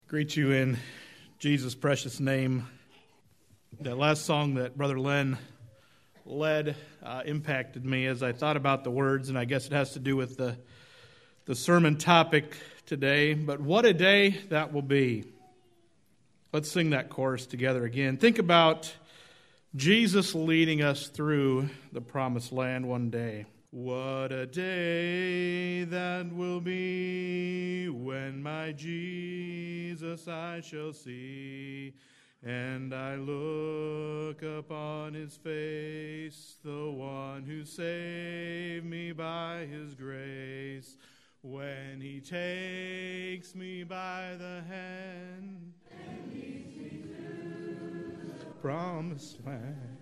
Greet you in Jesus' precious name. That last song that Brother Len led impacted me as I thought about the words, and I guess it has to do with the sermon topic today. But what a day that will be. Let's sing that chorus together again. Think about Jesus leading us through the promised land one day. What a day that will be when my Jesus I shall see, and I look upon his face, the one who saved me by his grace. When he takes me by the hand and leads me to the promised land.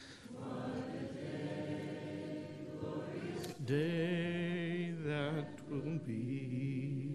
Day that will be.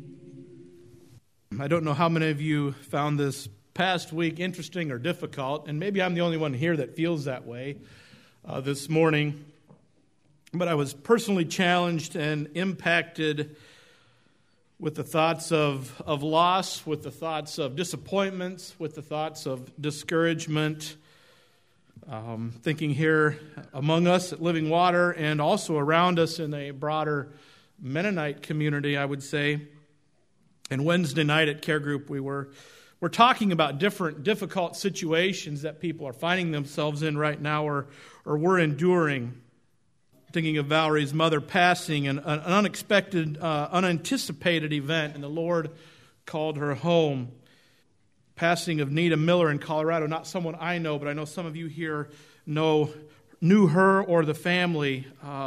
I don't know how many of you found this past week interesting or difficult, and maybe I'm the only one here that feels that way this morning, but I was personally challenged and impacted with the thoughts of loss, with the thoughts of disappointments, with the thoughts of discouragement. Thinking here among us at Living Water and also around us in a broader Mennonite community, I would say. And Wednesday night at Care Group, we're talking about different difficult situations that people are finding themselves in right now or were enduring. Thinking of Valerie's mother passing, an unexpected, unanticipated event, and the Lord called her home. Passing of Nita Miller in Colorado, not someone I know, but I know some of you here knew her or the family.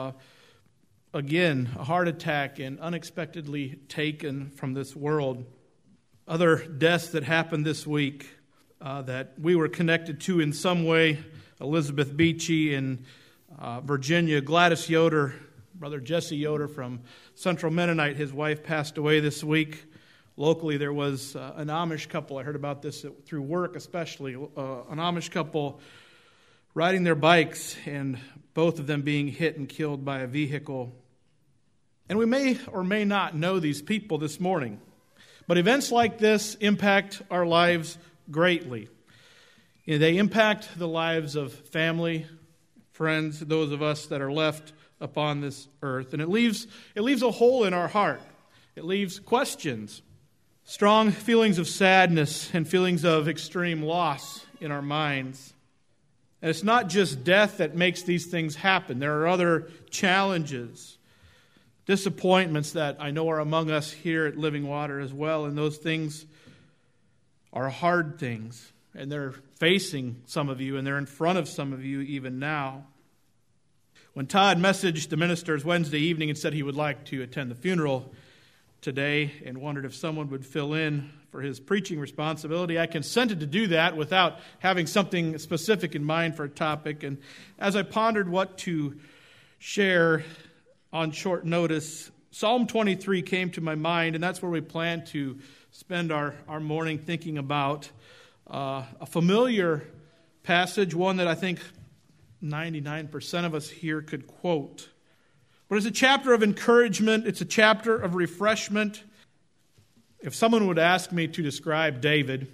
Again, a heart attack and unexpectedly taken from this world. Other deaths that happened this week that we were connected to in some way, Elizabeth Beachy in Virginia, Gladys Yoder, Brother Jesse Yoder from Central Mennonite, his wife passed away this week. Locally, there was an Amish couple. I heard about this through work especially. An Amish couple riding their bikes and both of them being hit and killed by a vehicle. And we may or may not know these people this morning. But events like this impact our lives greatly. They impact the lives of family, friends, those of us that are left upon this earth. And it leaves a hole in our heart. It leaves questions. Strong feelings of sadness and feelings of extreme loss in our minds. And it's not just death that makes these things happen. There are other challenges, disappointments that I know are among us here at Living Water as well. And those things are hard things. And they're facing some of you, and they're in front of some of you even now. When Todd messaged the ministers Wednesday evening and said he would like to attend the funeral today and wondered if someone would fill in for his preaching responsibility, I consented to do that without having something specific in mind for a topic. And as I pondered what to share on short notice, Psalm 23 came to my mind, and that's where we plan to spend our morning thinking about a familiar passage, one that I think 99% of us here could quote. But it's a chapter of encouragement. It's a chapter of refreshment. If someone would ask me to describe David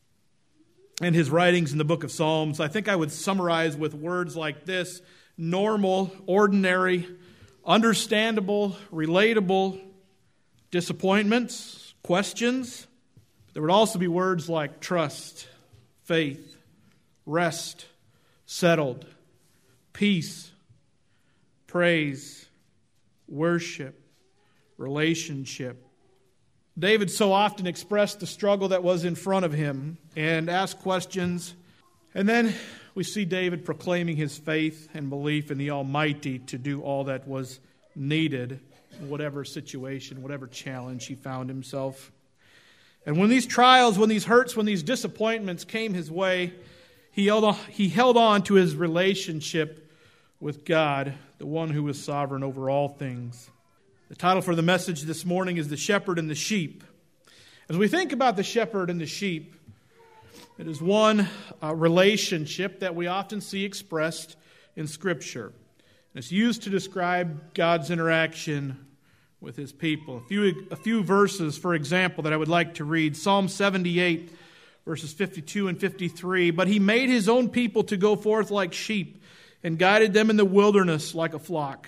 and his writings in the book of Psalms, I think I would summarize with words like this: normal, ordinary, understandable, relatable, disappointments, questions. There would also be words like trust, faith, rest, settled, peace, praise, worship, relationship. David so often expressed the struggle that was in front of him and asked questions. And then we see David proclaiming his faith and belief in the Almighty to do all that was needed in whatever situation, whatever challenge he found himself. And when these trials, when these hurts, when these disappointments came his way, he held on to his relationship with God, the one who is sovereign over all things. The title for the message this morning is The Shepherd and the Sheep. As we think about the shepherd and the sheep, it is one relationship that we often see expressed in Scripture. And it's used to describe God's interaction with his people. A few verses, for example, that I would like to read. Psalm 78, verses 52 and 53. But he made his own people to go forth like sheep, and guided them in the wilderness like a flock.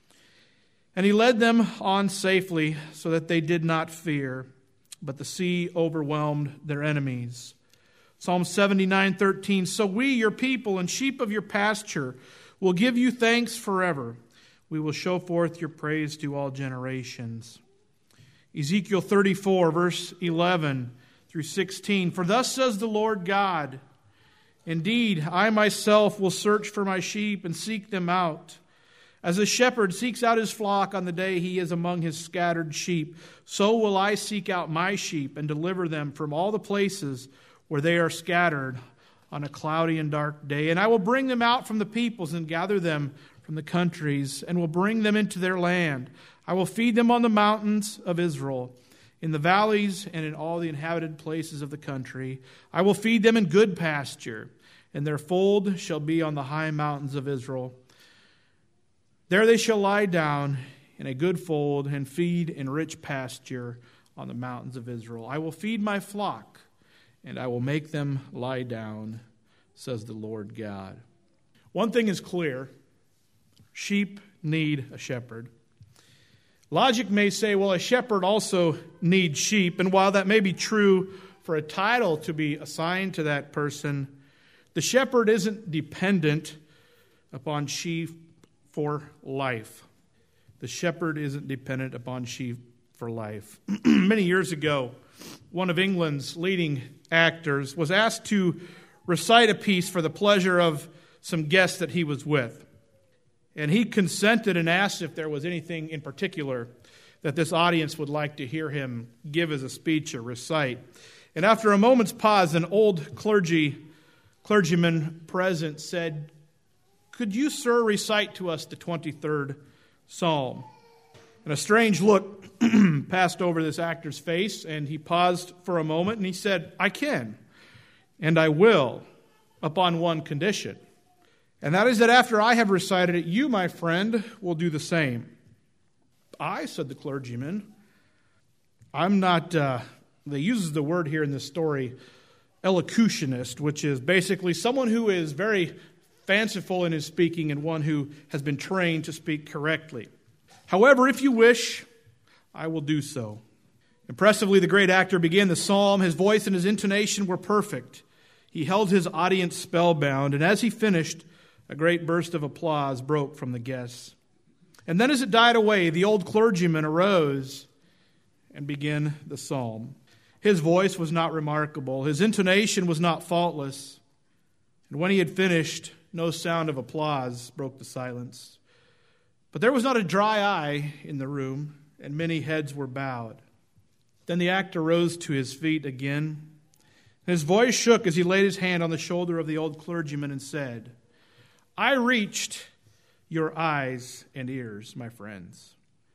And he led them on safely, so that they did not fear, but the sea overwhelmed their enemies. Psalm 79:13. So we, your people and sheep of your pasture, will give you thanks forever. We will show forth your praise to all generations. Ezekiel 34, verse 11 through 16. For thus says the Lord God, indeed, I myself will search for my sheep and seek them out. As a shepherd seeks out his flock on the day he is among his scattered sheep, so will I seek out my sheep and deliver them from all the places where they are scattered on a cloudy and dark day. And I will bring them out from the peoples and gather them from the countries, and will bring them into their land. I will feed them on the mountains of Israel, in the valleys and in all the inhabited places of the country. I will feed them in good pasture, and their fold shall be on the high mountains of Israel. There they shall lie down in a good fold and feed in rich pasture on the mountains of Israel. I will feed my flock, and I will make them lie down, says the Lord God. One thing is clear. Sheep need a shepherd. Logic may say, well, a shepherd also needs sheep. And while that may be true for a title to be assigned to that person, the shepherd isn't dependent upon sheep for life. The shepherd isn't dependent upon sheep for life. Many years ago, one of England's leading actors was asked to recite a piece for the pleasure of some guests that he was with. And he consented and asked if there was anything in particular that this audience would like to hear him give as a speech or recite. And after a moment's pause, an old clergyman present said, "Could you, sir, recite to us the 23rd Psalm?" And a strange look passed over this actor's face, and he paused for a moment, and he said, "I can, and I will, upon one condition. And that is that after I have recited it, you, my friend, will do the same." "I," said the clergyman, "I'm not," they uses the word here in this story, elocutionist, which is basically someone who is very fanciful in his speaking and one who has been trained to speak correctly. "However, if you wish, I will do so." Impressively, the great actor began the psalm. His voice and his intonation were perfect. He held his audience spellbound, and as he finished, a great burst of applause broke from the guests. And then as it died away, the old clergyman arose and began the psalm. His voice was not remarkable. His intonation was not faultless. And when he had finished, no sound of applause broke the silence. But there was not a dry eye in the room, and many heads were bowed. Then the actor rose to his feet again. His voice shook as he laid his hand on the shoulder of the old clergyman and said, "I reached your eyes and ears, my friends.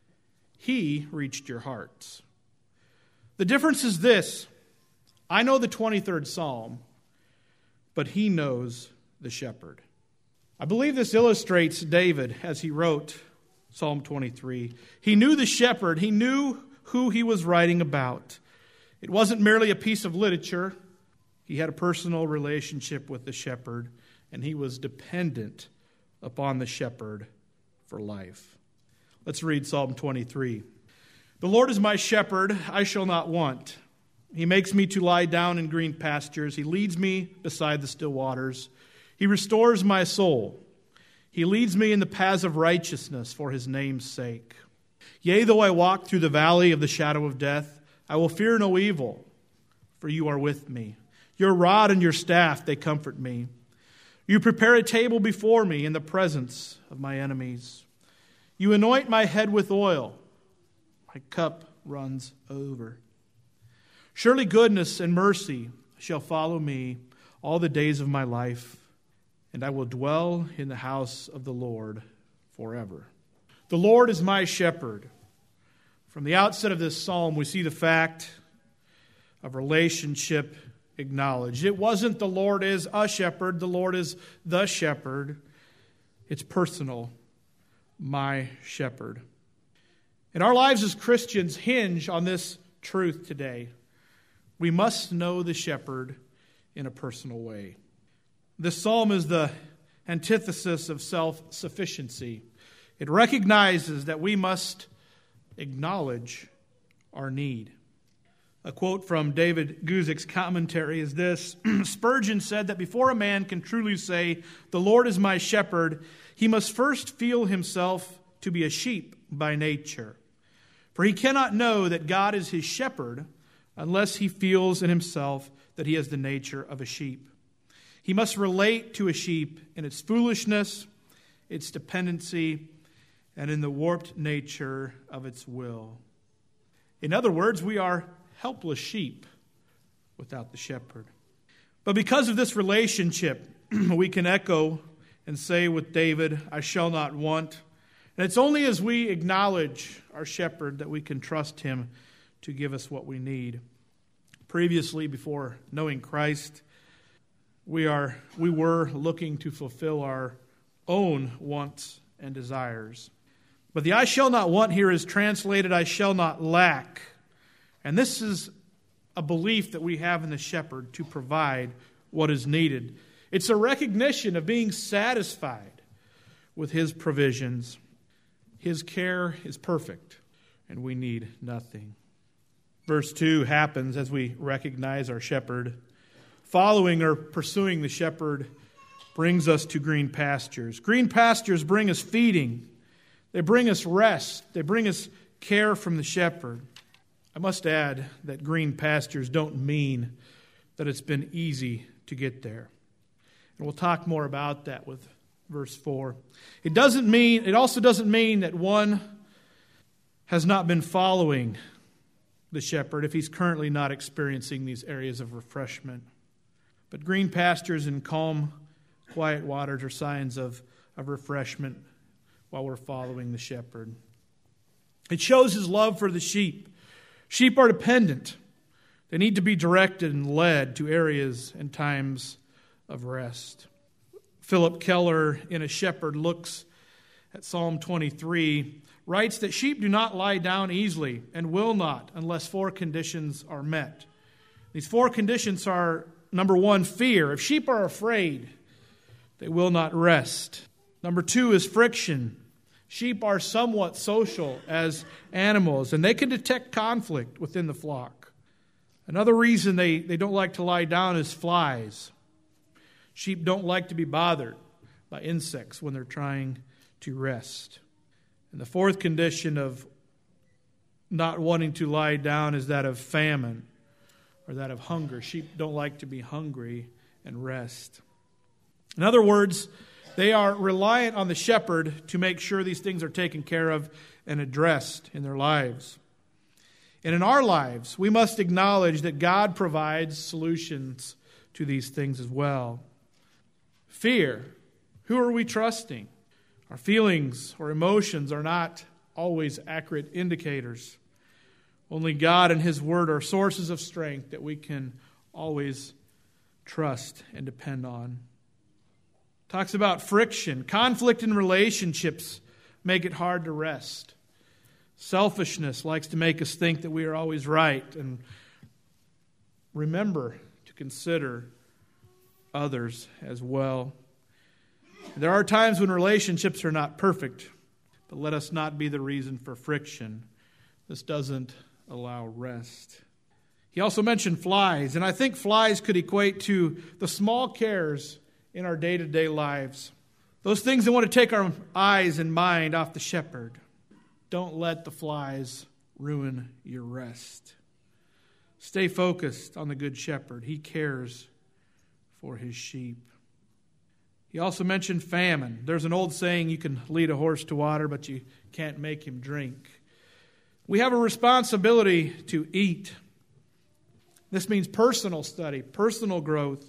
He reached your hearts. The difference is this: I know the 23rd Psalm, but he knows the shepherd." I believe this illustrates David as he wrote Psalm 23. He knew the shepherd. He knew who he was writing about. It wasn't merely a piece of literature. He had a personal relationship with the shepherd, and he was dependent upon the shepherd for life. Let's read Psalm 23. "The Lord is my shepherd, I shall not want. He makes me to lie down in green pastures. He leads me beside the still waters. He restores my soul. He leads me in the paths of righteousness for his name's sake. Yea, though I walk through the valley of the shadow of death, I will fear no evil, for you are with me. Your rod and your staff, they comfort me. You prepare a table before me in the presence of my enemies. You anoint my head with oil. My cup runs over. Surely goodness and mercy shall follow me all the days of my life, and I will dwell in the house of the Lord forever. The Lord is my shepherd. From the outset of this psalm, we see the fact of relationship acknowledged. It wasn't the Lord is a shepherd, the Lord is the shepherd. It's personal, my shepherd. And our lives as Christians hinge on this truth today. We must know the shepherd in a personal way. This psalm is the antithesis of self-sufficiency. It recognizes that we must acknowledge our need. A quote from David Guzik's commentary is this: Spurgeon said that before a man can truly say, "The Lord is my shepherd," he must first feel himself to be a sheep by nature. For he cannot know that God is his shepherd unless he feels in himself that he has the nature of a sheep. He must relate to a sheep in its foolishness, its dependency, and in the warped nature of its will. In other words, we are helpless sheep without the shepherd. But because of this relationship, we can echo and say with David, "I shall not want." And it's only as we acknowledge our shepherd that we can trust him to give us what we need. Previously, before knowing Christ, we were looking to fulfill our own wants and desires. But the "I shall not want" here is translated "I shall not lack." And this is a belief that we have in the shepherd to provide what is needed. It's a recognition of being satisfied with his provisions. His care is perfect, and we need nothing. Verse 2 happens as we recognize our shepherd. Following or pursuing the shepherd brings us to green pastures. Green pastures bring us feeding. They bring us rest. They bring us care from the shepherd. I must add that green pastures don't mean that it's been easy to get there. And we'll talk more about that with verse 4. It also doesn't mean that one has not been following the shepherd if he's currently not experiencing these areas of refreshment. But green pastures and calm, quiet waters are signs of refreshment while we're following the shepherd. It shows his love for the sheep. Sheep are dependent. They need to be directed and led to areas and times of rest. Philip Keller, in A Shepherd Looks at Psalm 23, writes that sheep do not lie down easily and will not unless 4 conditions are met. These 4 conditions are, number 1, fear. If sheep are afraid, they will not rest. Number 2 is friction. Sheep are somewhat social as animals, and they can detect conflict within the flock. Another reason they don't like to lie down is flies. Sheep don't like to be bothered by insects when they're trying to rest. And the 4th condition of not wanting to lie down is that of famine or that of hunger. Sheep don't like to be hungry and rest. In other words, they are reliant on the shepherd to make sure these things are taken care of and addressed in their lives. And in our lives, we must acknowledge that God provides solutions to these things as well. Fear. Who are we trusting? Our feelings or emotions are not always accurate indicators. Only God and His Word are sources of strength that we can always trust and depend on. Talks about friction. Conflict in relationships make it hard to rest. Selfishness likes to make us think that we are always right. And remember to consider others as well. There are times when relationships are not perfect, but let us not be the reason for friction. This doesn't allow rest. He also mentioned flies, and I think flies could equate to the small cares in our day-to-day lives. Those things that want to take our eyes and mind off the shepherd. Don't let the flies ruin your rest. Stay focused on the good shepherd. He cares for his sheep. He also mentioned famine. There's an old saying, you can lead a horse to water, but you can't make him drink. We have a responsibility to eat. This means personal study, personal growth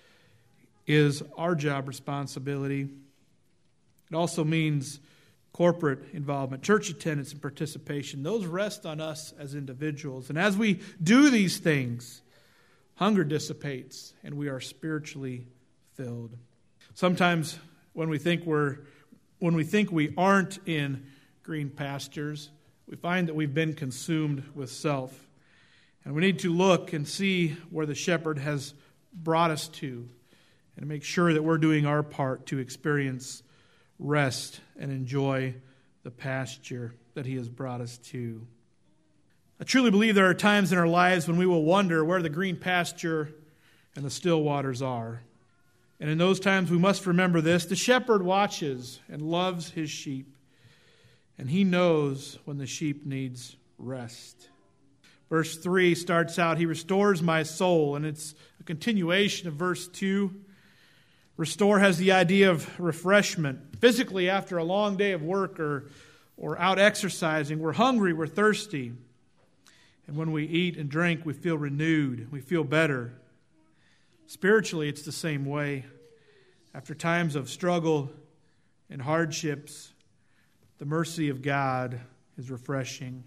is our job responsibility. It also means corporate involvement, church attendance and participation. Those rest on us as individuals. And as we do these things, hunger dissipates and we are spiritually filled. Sometimes when we think we aren't in green pastures, we find that we've been consumed with self. And we need to look and see where the shepherd has brought us to and make sure that we're doing our part to experience rest and enjoy the pasture that he has brought us to. I truly believe there are times in our lives when we will wonder where the green pasture and the still waters are. And in those times we must remember this: the shepherd watches and loves his sheep, and he knows when the sheep needs rest. Verse 3 starts out, he restores my soul, and it's a continuation of verse 2. Restore has the idea of refreshment. Physically, after a long day of work or out exercising, we're hungry, we're thirsty. And when we eat and drink, we feel renewed, we feel better. Spiritually, it's the same way. After times of struggle and hardships, the mercy of God is refreshing.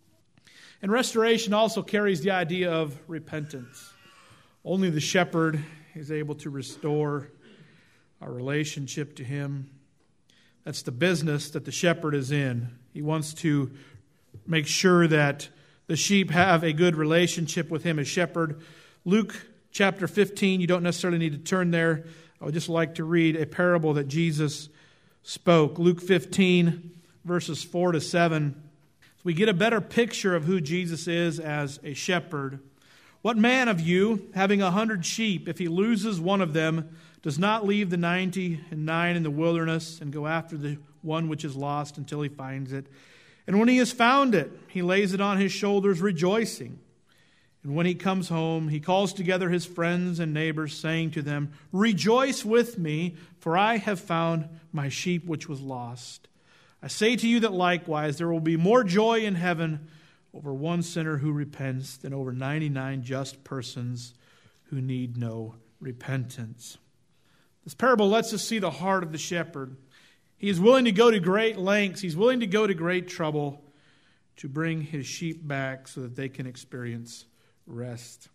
And restoration also carries the idea of repentance. Only the shepherd is able to restore our relationship to him. That's the business that the shepherd is in. He wants to make sure that the sheep have a good relationship with him as shepherd. Luke chapter 15, you don't necessarily need to turn there. I would just like to read a parable that Jesus spoke. Luke 15, verses 4 to 7. We get a better picture of who Jesus is as a shepherd. What man of you, having 100 sheep, if he loses one of them, does not leave the 99 in the wilderness and go after the one which is lost until he finds it? And when he has found it, he lays it on his shoulders, rejoicing. And when he comes home, he calls together his friends and neighbors, saying to them, "Rejoice with me, for I have found my sheep which was lost." I say to you that likewise there will be more joy in heaven over one sinner who repents than over 99 just persons who need no repentance. This parable lets us see the heart of the shepherd. He is willing to go to great lengths. He's willing to go to great trouble to bring his sheep back so that they can experience rest.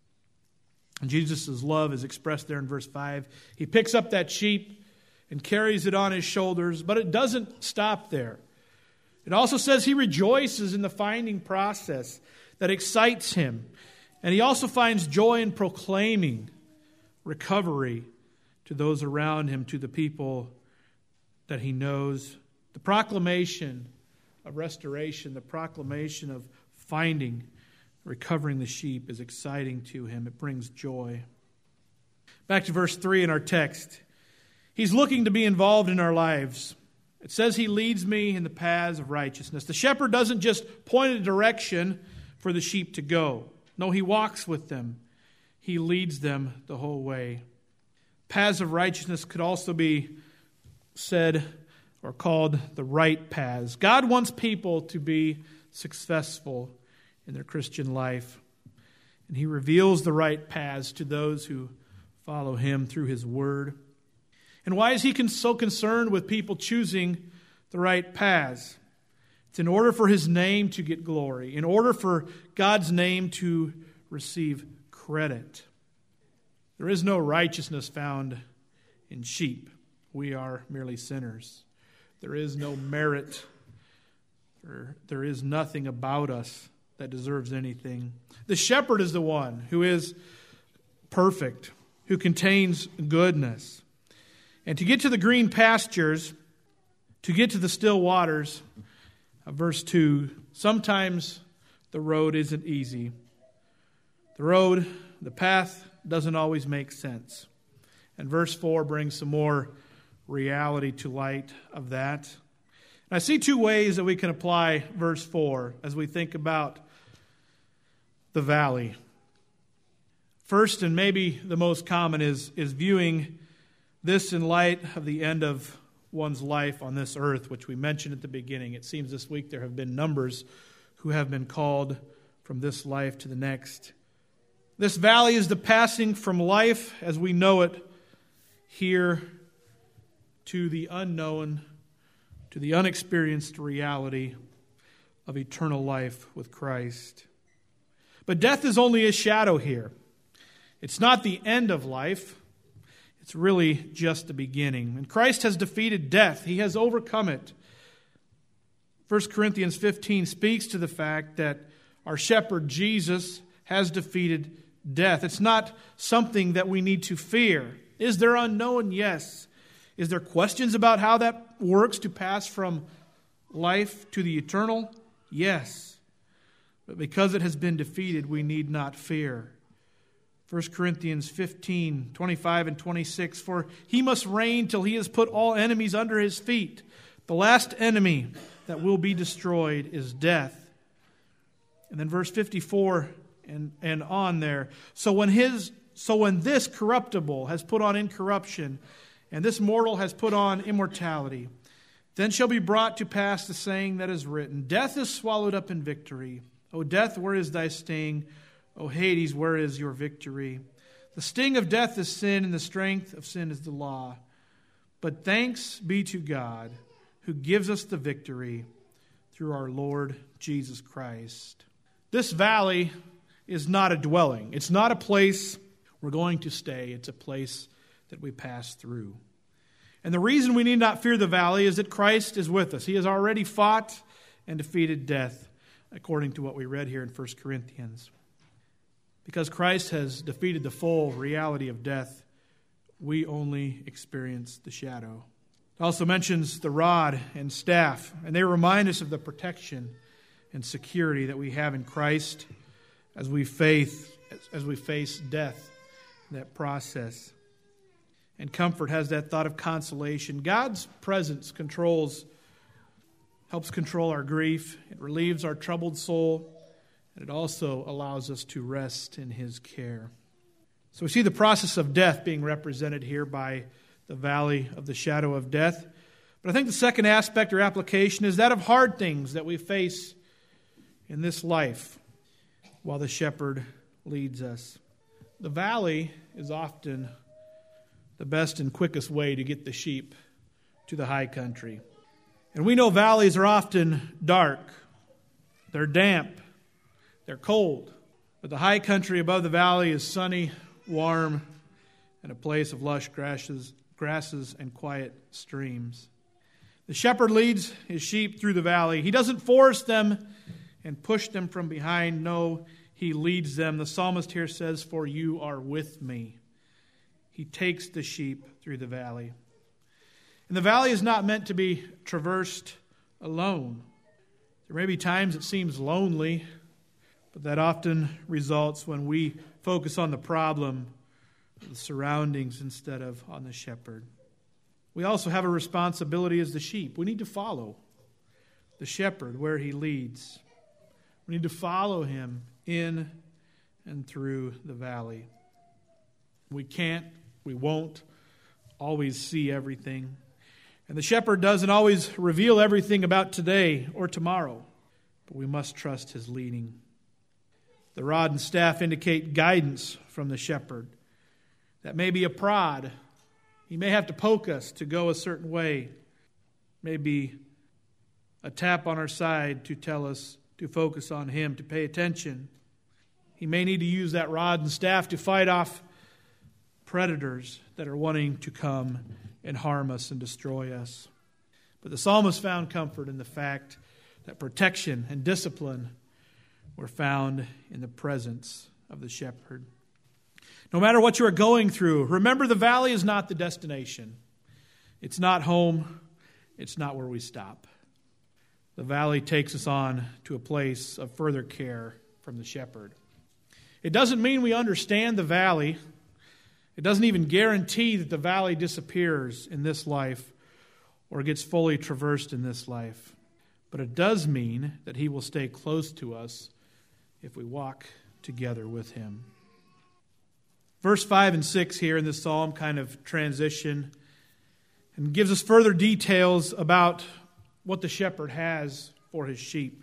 And Jesus' love is expressed there in verse 5. He picks up that sheep and carries it on his shoulders, but it doesn't stop there. It also says he rejoices in the finding process that excites him. And he also finds joy in proclaiming recovery to those around him, to the people that he knows. The proclamation of restoration, the proclamation of finding, recovering the sheep is exciting to him. It brings joy. Back to verse 3 in our text. He's looking to be involved in our lives. It says he leads me in the paths of righteousness. The shepherd doesn't just point a direction for the sheep to go. No, he walks with them. He leads them the whole way. Paths of righteousness could also be said or called the right paths. God wants people to be successful in their Christian life. And he reveals the right paths to those who follow him through his word. And why is he so concerned with people choosing the right paths? It's in order for his name to get glory, in order for God's name to receive credit. There is no righteousness found in sheep. We are merely sinners. There is no merit. There is nothing about us that deserves anything. The shepherd is the one who is perfect, who contains goodness. And to get to the green pastures, to get to the still waters, verse 2, sometimes the road isn't easy. The path doesn't always make sense. And verse 4 brings some more reality to light of that. And I see two ways that we can apply verse 4 as we think about the valley. First, and maybe the most common, is viewing this in light of the end of one's life on this earth, which we mentioned at the beginning. It seems this week there have been numbers who have been called from this life to the next. This valley is the passing from life as we know it here to the unknown, to the unexperienced reality of eternal life with Christ. But death is only a shadow here. It's not the end of life. It's really just the beginning. And Christ has defeated death. He has overcome it. 1 Corinthians 15 speaks to the fact that our shepherd, Jesus, has defeated death. It's not something that we need to fear. Is there unknown? Yes. Is there questions about how that works to pass from life to the eternal? Yes. But because it has been defeated, we need not fear. 1 Corinthians 15, 25 and 26, for he must reign till he has put all enemies under his feet. The last enemy that will be destroyed is death. And then verse 54 and on there. So when this corruptible has put on incorruption, and this mortal has put on immortality, then shall be brought to pass the saying that is written, Death is swallowed up in victory. O death, where is thy sting? O Hades, where is your victory? The sting of death is sin, and the strength of sin is the law. But thanks be to God, who gives us the victory through our Lord Jesus Christ. This valley is not a dwelling. It's not a place we're going to stay. It's a place that we pass through. And the reason we need not fear the valley is that Christ is with us. He has already fought and defeated death, according to what we read here in 1 Corinthians. Because Christ has defeated the full reality of death, we only experience the shadow. It also mentions the rod and staff, and they remind us of the protection and security that we have in Christ as we face death, that process. And comfort has that thought of consolation. God's presence helps control our grief. It relieves our troubled soul. And it also allows us to rest in His care. So we see the process of death being represented here by the valley of the shadow of death. But I think the second aspect or application is that of hard things that we face in this life while the shepherd leads us. The valley is often the best and quickest way to get the sheep to the high country. And we know valleys are often dark, they're damp, they're cold. But the high country above the valley is sunny, warm, and a place of lush grasses and quiet streams. The shepherd leads his sheep through the valley. He doesn't force them and push them from behind. No, he leads them. The psalmist here says, "For you are with me." He takes the sheep through the valley. And the valley is not meant to be traversed alone. There may be times it seems lonely, but that often results when we focus on the problem, the surroundings, instead of on the shepherd. We also have a responsibility as the sheep. We need to follow the shepherd where he leads. We need to follow him in and through the valley. We won't always see everything. And the shepherd doesn't always reveal everything about today or tomorrow, but we must trust his leading. The rod and staff indicate guidance from the shepherd. That may be a prod. He may have to poke us to go a certain way. Maybe a tap on our side to tell us to focus on him, to pay attention. He may need to use that rod and staff to fight off predators that are wanting to come and harm us and destroy us. But the psalmist found comfort in the fact that protection and discipline were found in the presence of the shepherd. No matter what you are going through, remember the valley is not the destination. It's not home. It's not where we stop. The valley takes us on to a place of further care from the shepherd. It doesn't mean we understand the valley. It doesn't even guarantee that the valley disappears in this life or gets fully traversed in this life. But it does mean that he will stay close to us if we walk together with him. Verse 5 and 6 here in this psalm kind of transition and gives us further details about what the shepherd has for his sheep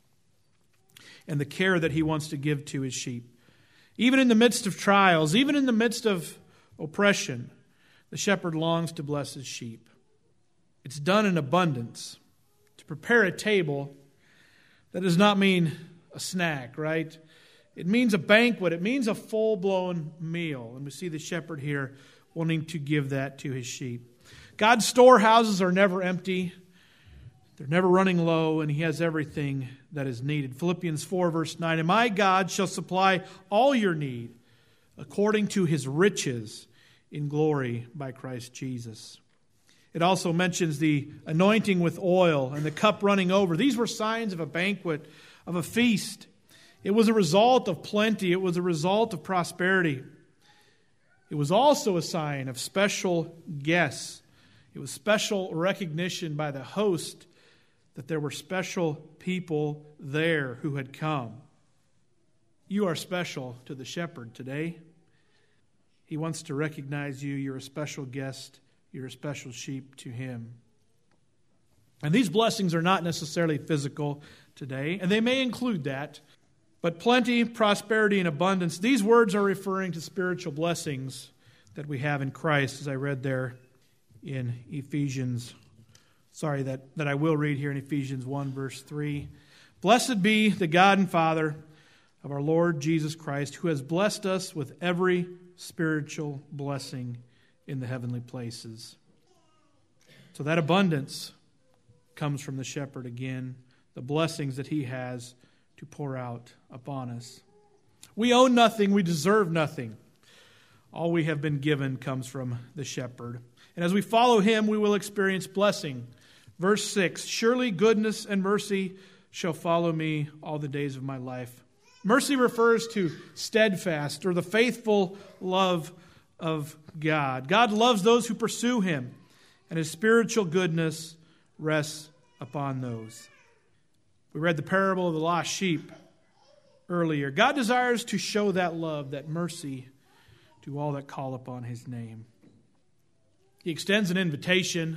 and the care that he wants to give to his sheep. Even in the midst of trials, even in the midst of oppression, the shepherd longs to bless his sheep. It's done in abundance. To prepare a table, that does not mean a snack, right? It means a banquet. It means a full-blown meal. And we see the shepherd here wanting to give that to his sheep. God's storehouses are never empty. They're never running low, and He has everything that is needed. Philippians 4, verse 9, and my God shall supply all your need according to His riches in glory by Christ Jesus. It also mentions the anointing with oil and the cup running over. These were signs of a banquet, of a feast. It was a result of plenty. It was a result of prosperity. It was also a sign of special guests. It was special recognition by the host that there were special people there who had come. You are special to the shepherd today. He wants to recognize you. You're a special guest. You're a special sheep to Him. And these blessings are not necessarily physical today, and they may include that. But plenty, prosperity, and abundance, these words are referring to spiritual blessings that we have in Christ, as I read there in Ephesians. That I will read here in Ephesians 1, verse 3. Blessed be the God and Father of our Lord Jesus Christ, who has blessed us with every spiritual blessing in the heavenly places. So that abundance comes from the shepherd again, the blessings that He has to pour out upon us. We own nothing, we deserve nothing. All we have been given comes from the shepherd. And as we follow Him, we will experience blessing. Verse 6, surely goodness and mercy shall follow me all the days of my life. Mercy refers to steadfast or the faithful love of God. God loves those who pursue Him, and His spiritual goodness rests upon those. We read the parable of the lost sheep earlier. God desires to show that love, that mercy, to all that call upon His name. He extends an invitation,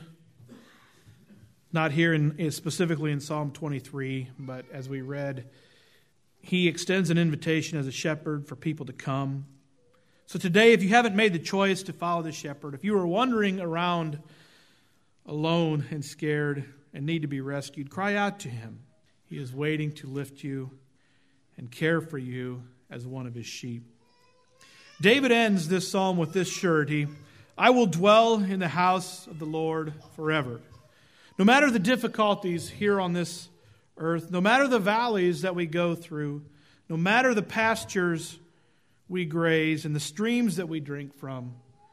not here specifically in Psalm 23, but as we read, He extends an invitation as a shepherd for people to come. So today, if you haven't made the choice to follow the shepherd, if you are wandering around alone and scared and need to be rescued, cry out to Him. He is waiting to lift you and care for you as one of His sheep. David ends this psalm with this surety, I will dwell in the house of the Lord forever. No matter the difficulties here on this earth, no matter the valleys that we go through, no matter the pastures we graze and the streams that we drink from,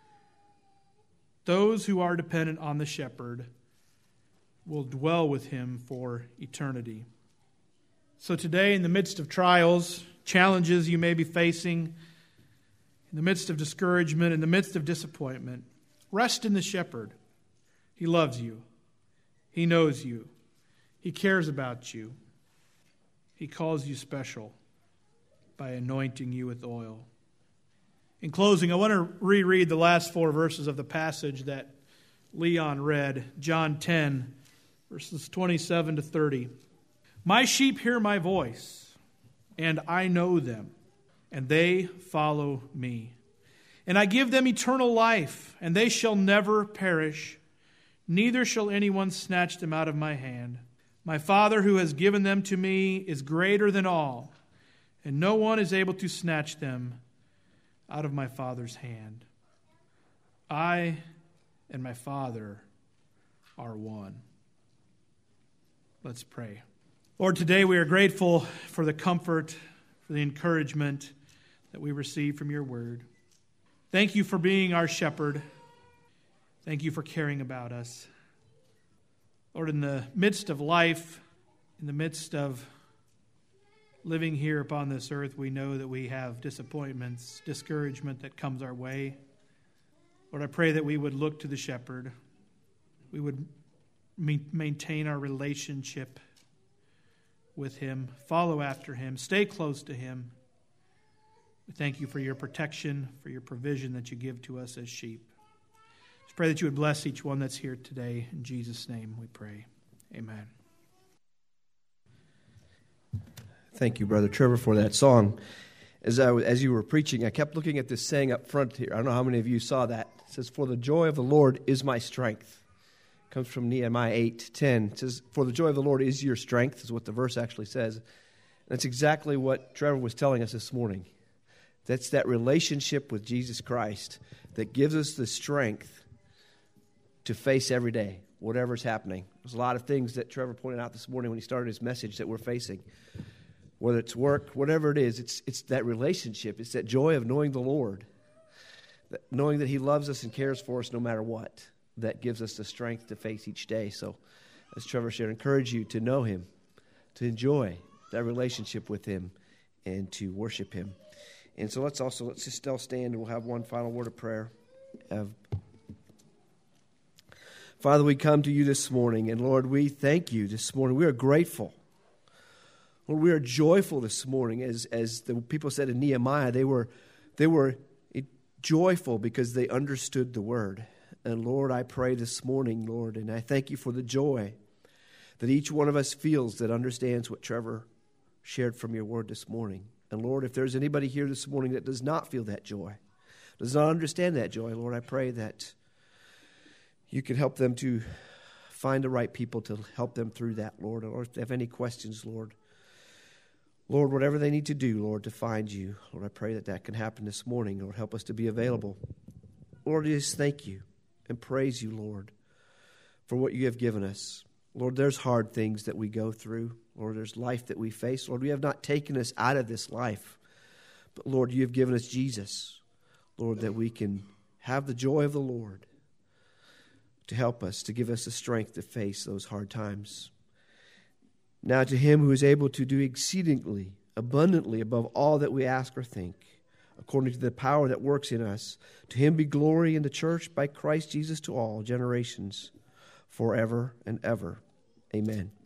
those who are dependent on the shepherd will dwell with Him for eternity. So today, in the midst of trials, challenges you may be facing, in the midst of discouragement, in the midst of disappointment, rest in the shepherd. He loves you. He knows you. He cares about you. He calls you special by anointing you with oil. In closing, I want to reread the last 4 verses of the passage that Leon read, John 10, verses 27 to 30. My sheep hear my voice, and I know them, and they follow me. And I give them eternal life, and they shall never perish, neither shall anyone snatch them out of my hand. My Father who has given them to me is greater than all, and no one is able to snatch them out of my Father's hand. I and my Father are one. Let's pray. Lord, today we are grateful for the comfort, for the encouragement that we receive from your word. Thank you for being our shepherd. Thank you for caring about us. Lord, in the midst of life, in the midst of living here upon this earth, we know that we have disappointments, discouragement that comes our way. Lord, I pray that we would look to the shepherd. We would maintain our relationship with him, follow after him, stay close to him. We thank you for your protection, for your provision that you give to us as sheep. Just pray that you would bless each one that's here today. In Jesus' name we pray. Amen. Thank you, Brother Trevor, for that song. As you were preaching, I kept looking at this saying up front here. I don't know how many of you saw that. It says, "For the joy of the Lord is my strength." It comes from Nehemiah 8:10. It says, "For the joy of the Lord is your strength," is what the verse actually says. And that's exactly what Trevor was telling us this morning. That's that relationship with Jesus Christ that gives us the strength to face every day, whatever's happening. There's a lot of things that Trevor pointed out this morning when he started his message that we're facing. Whether it's work, whatever it is, it's that relationship. It's that joy of knowing the Lord, knowing that He loves us and cares for us no matter what, that gives us the strength to face each day. So, as Trevor shared, I encourage you to know Him, to enjoy that relationship with Him, and to worship Him. And so let's just all stand, and we'll have one final word of prayer. Father, we come to you this morning, and Lord, we thank you this morning. We are grateful. Lord, we are joyful this morning. As the people said in Nehemiah, they were joyful because they understood the word. And Lord, I pray this morning, Lord, and I thank you for the joy that each one of us feels that understands what Trevor shared from your word this morning. And Lord, if there's anybody here this morning that does not feel that joy, does not understand that joy, Lord, I pray that you can help them to find the right people to help them through that, Lord. Or if they have any questions, Lord, whatever they need to do, Lord, to find you, Lord, I pray that can happen this morning. Lord, help us to be available. Lord, I just thank you and praise you, Lord, for what you have given us. Lord, there's hard things that we go through. Lord, there's life that we face. Lord, we have not taken us out of this life. But, Lord, you have given us Jesus, Lord, that we can have the joy of the Lord to help us, to give us the strength to face those hard times. Now to Him who is able to do exceedingly, abundantly above all that we ask or think, according to the power that works in us, to Him be glory in the church by Christ Jesus to all generations, forever and ever. Amen.